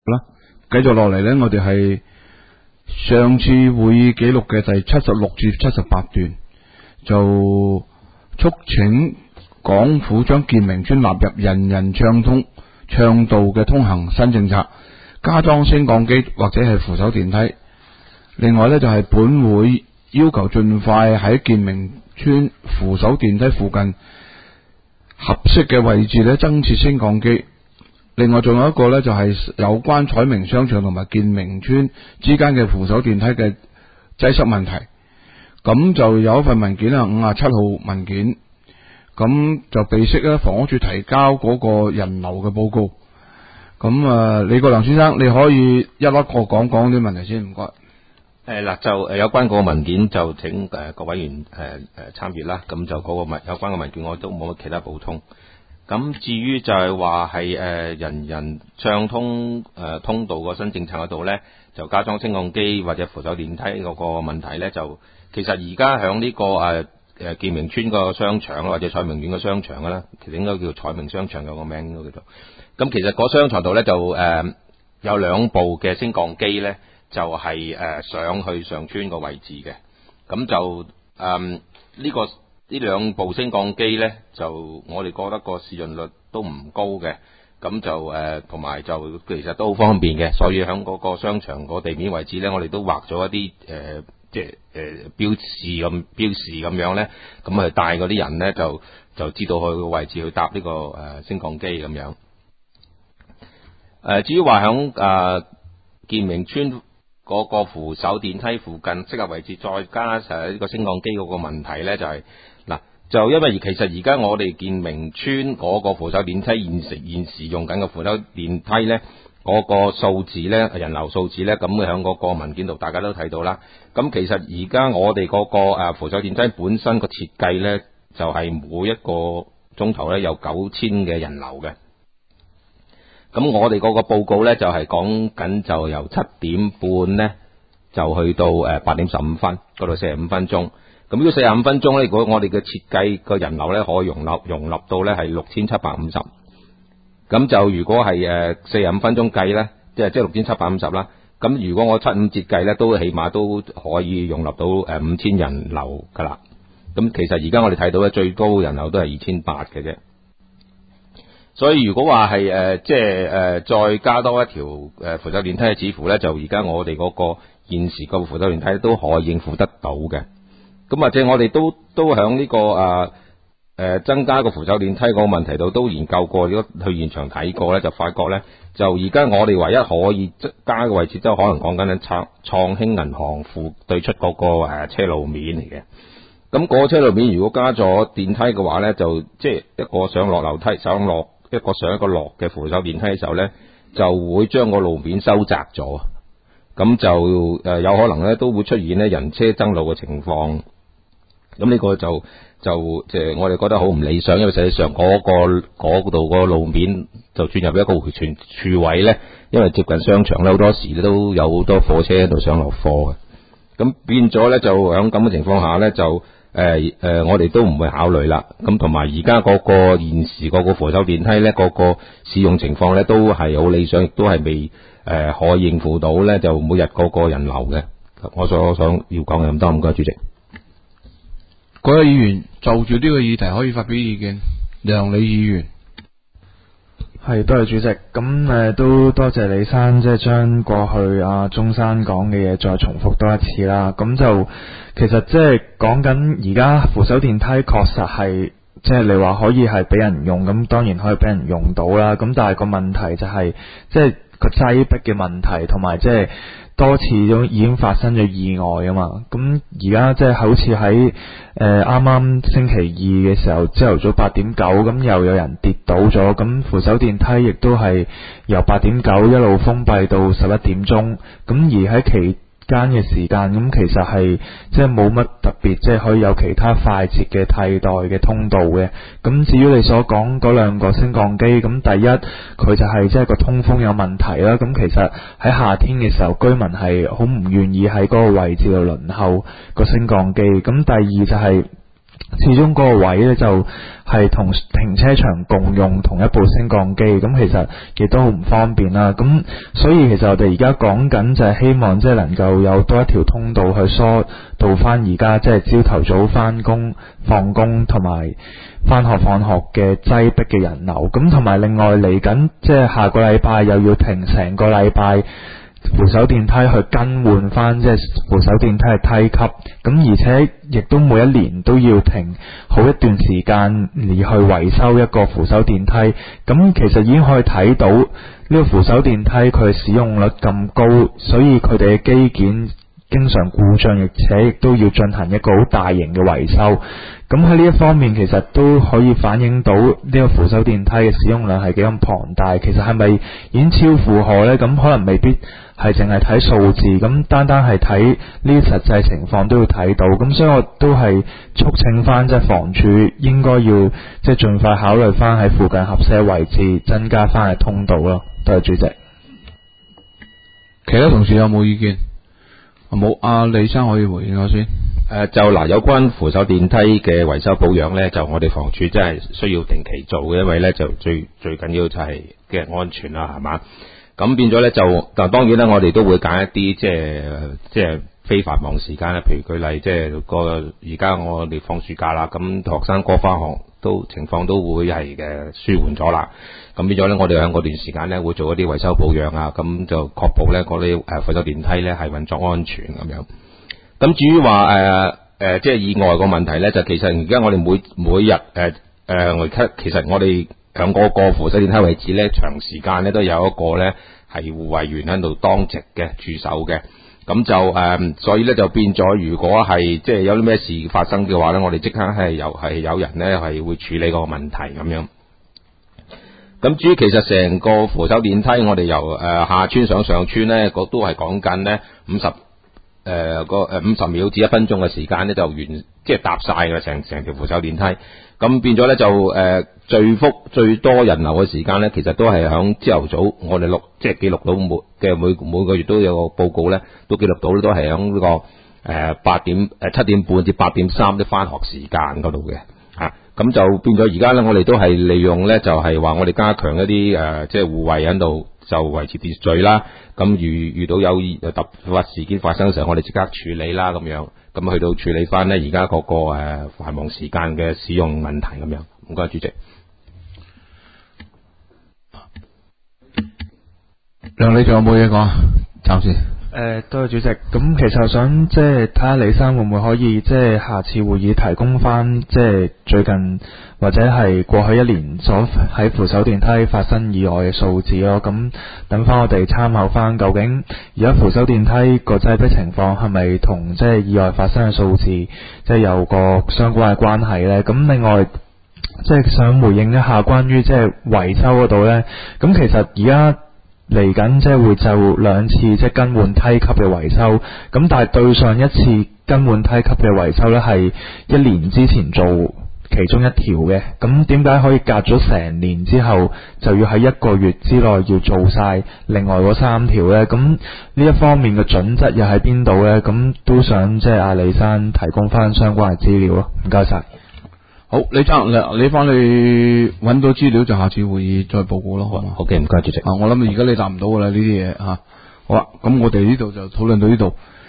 啦，繼續落嚟呢，我哋係上次會議記錄嘅第76至78段，就促請港府將健明邨納入人人暢道嘅通行新政策，加裝升降機或者係扶手電梯。另外呢，就係本會要求盡快喺健明邨扶手電梯附近合適嘅位置呢增設升降機。另外仲有一個呢，就係有關彩明商場同埋健明邨之間嘅扶手電梯嘅擠塞問題。咁就有一份文件啊，57號文件，咁就備悉咧房屋署提交嗰個人流嘅報告。咁李國良先生，你可以一粒個講啲問題先，唔該。 嗱，就有關嗰個文件就請各位委員參閱啦。咁就嗰個有關嘅文件我都冇乜其他補充。咁至於就係話係人人暢通通道個新政策嗰度呢，就加裝升降機或者扶手電梯嗰個問題呢，就其實而家響呢個健明邨個商場或者彩明苑個商場啦，其實應該叫彩明商場，有個名應該叫做。咁其實嗰商場度呢，就有兩部嘅升降機呢，就係上去上邨個位置嘅。咁就呢兩部升降機呢，就我哋覺得個使用率都唔高嘅，咁就同埋就其實都好方便嘅，所以喺嗰個商場個地面位置呢，我哋都畫咗一啲標示咁樣呢，咁帶嗰啲人呢，就知道去個位置去搭呢個升降機咁樣。至於話喺健明邨嗰個扶手電梯附近適合位置再加呢個升降機嗰個問題呢，就係就因為其實而家我哋健明邨嗰個扶手電梯現時用緊嘅扶手電梯呢，嗰個數字呢，人流數字呢，咁喺嗰個文件度大家都睇到啦。咁其實而家我哋嗰個扶手電梯本身個設計呢，就係每一個鐘頭呢有9000嘅人流嘅。咁我哋嗰個報告呢，就係講緊就由7點半呢，就去到8點15分嗰度45分鐘。咁呢個45分鐘呢，如果我哋嘅設計個人流呢，可以容納到呢係6750。咁就如果係45分鐘計呢，即係6750啦。咁如果我75節計呢，都起碼都可以容納到5000人流噶啦。咁其實而家我哋睇到呢，最高人流都係2800嘅啫。所以如果話係再加多一條扶手電梯，似乎呢，就而家我哋嗰個現時個扶手電梯都可以應付得到嘅。咁或者我哋都響呢個增加個扶手電梯個問題度都研究過，如果去現場睇過呢，就發覺呢，就而家我哋唯一可以加嘅位置，都可能講緊呢創興銀行對出嗰個車路面嚟嘅。咁嗰個車路面如果加咗電梯嘅話呢，就即係一個上落樓梯上落一個上一個落嘅扶手電梯嘅時候呢，就會將個路面收窄咗。咁就有可能呢都會出現呢人車爭路嘅情況。咁呢個就我哋覺得好唔理想，因為實際上嗰度個路面就轉入一個回旋處位呢，因為接近商場呢，好多時都有好多貨車喺度上落貨嘅。咁變咗呢，就喺咁嘅情況下呢，就我哋都唔會考慮啦。咁同埋而家嗰個現時嗰個扶手電梯呢，嗰個使用情況呢，都係好理想，亦都係未可以應付到呢，就每日嗰個人流嘅。我想要講嘅咁多，唔該主席。 各位議員就住呢個議題可以發表意見。梁李議員。 係，多謝主席。咁都多謝李生，即係將過去中山講嘅嘢再重複多一次啦。咁就其實即係講緊而家扶手電梯確實係即係你話可以係俾人用，咁當然可以俾人用到啦。咁但係個問題就係即係個擠迫嘅問題，同埋即係多次都已經發生咗意外啊嘛。咁而家即係好似喺啱啱星期二嘅時候，朝頭早8點9，咁又有人跌倒咗，咁扶手電梯亦都係由8點9一路封閉到11點鐘。咁而喺期間嘅時間，咁其實係即係冇乜特別，即係可以有其他快捷嘅替代嘅通道嘅。咁至於你所講嗰兩個升降機，咁第一佢就係即係個通風有問題啦。咁其實喺夏天嘅時候，居民係好唔願意喺嗰個位置度輪候個升降機。咁第二就係始終嗰個位咧就係同停車場共用同一部升降機，咁其實亦都好唔方便啦。咁所以其實我哋而家講緊就係希望即係能夠有多一條通道去疏導翻而家即係朝頭早翻工放工同埋翻學放學嘅擠迫嘅人流。咁同埋另外嚟緊即係下個禮拜又要停成個禮拜扶手電梯去更換翻即係扶手電梯嘅梯級，咁而且亦都每一年都要停好一段時間而去維修一個扶手電梯。咁其實已經可以睇到呢個扶手電梯佢使用率咁高，所以佢哋嘅機件經常故障，而且亦都要進行一個好大型嘅維修。咁喺呢一方面其實都可以反映到呢個扶手電梯嘅使用量係幾咁龐大。其實係咪已經超負荷呢？咁可能未必係淨係睇數字，咁單單係睇呢啲實際情況都要睇到。咁所以我都係促請翻即係房署應該要即係盡快考慮翻喺附近合適位置增加翻嘅通道咯。多謝主席。 其他同事有冇意見？冇，阿李生可以回應我先。 就嗱，有關扶手電梯嘅維修保養咧，就我哋房署真係需要定期做嘅，因為咧就最緊要就係嘅安全啦，係嘛？咁變咗咧但當然咧，我哋都會揀一啲即係非繁忙時間咧，譬如舉例，即係而家我哋放暑假啦，咁學生哥翻學情況都會係嘅舒緩咗啦。咁變咗咧，我哋喺嗰段時間咧會做一啲維修保養啊，咁就確保咧嗰啲扶手電梯咧係運作安全咁樣。咁至於話即係意外個問題咧，就其實而家我哋每日其實我哋響嗰個扶手電梯位置咧，長時間咧都有一個咧係護衛員喺度當值嘅駐守嘅。咁就所以咧就變咗，如果係即係有啲咩事發生嘅話咧，我哋即刻係有人咧係會處理個問題咁樣。咁至於其實成個扶手電梯，我哋由下村上村咧，都係講緊咧50秒至1分鐘嘅時間咧就完，即係搭晒嘅成條扶手電梯。咁變咗咧就最多人流嘅時間咧，其實都係響朝頭早，我哋即係記錄到每個月都有個報告咧，都記錄到都係響呢個7點半至8點3啲翻學時間嗰度嘅。咁就變咗而家咧，我哋都係利用咧，就係話我哋加強一啲即係護衛喺度，就維持秩序啦。咁遇到有突發事件發生嘅時候，我哋即刻處理啦，咁樣咁去到處理翻咧而家嗰個繁忙時間嘅使用問題咁樣。唔該，主席。 梁，你仲有冇嘢講？暫時。 多謝主席。咁其實我想即係睇下李生會唔會可以即係下次會議提供翻即係最近或者係過去一年所喺扶手電梯發生意外嘅數字咯。咁等翻我哋參考翻，究竟而家扶手電梯個擠迫情況係咪同即係意外發生嘅數字即係有個相關嘅關係呢？咁另外即係想回應一下關於即係維修嗰度呢。咁其實而家嚟緊即係會就2次即係更換梯級嘅維修，咁但係對上一次更換梯級嘅維修呢，係1年之前做其中一條嘅，咁點解可以隔咗成年之後就要喺1個月之內要做晒另外嗰3條呢？咁呢一方面嘅準則又喺邊度呢？咁都想即係阿李生提供翻相關嘅資料咯，唔該晒。 好，李生，你翻去揾到資料就下次會議再報告咯，好嘛？ 好嘅，唔該，主席。 我諗而家你答唔到噶啦呢啲嘢吓。好啦，咁我哋呢度就討論到呢度。